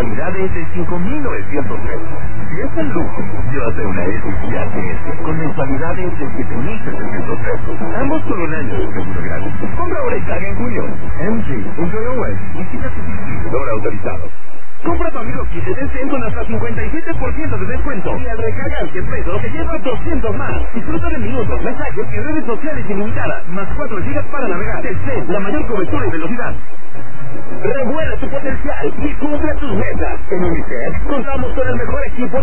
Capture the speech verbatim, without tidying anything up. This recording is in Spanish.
mensualidad desde cinco mil novecientos pesos. Si es el lujo, llévate una X y H S con mensualidades de siete mil setecientos pesos. Ambos con un año de seguro gratis. Compra ahora y paga en junio. M G, InfoWest, visita tu distribuidor autorizado. Compra tu amigo kit de Telcel con hasta cincuenta y siete por ciento de descuento. Y al recargar cien pesos te llevas doscientos más. Disfruta de minutos, mensajes y redes sociales ilimitadas. Más cuatro gigas para navegar. Telcel, la mayor cobertura y velocidad. Revuela tu potencial y cumple tus metas. En Unicef contamos con el mejor equipo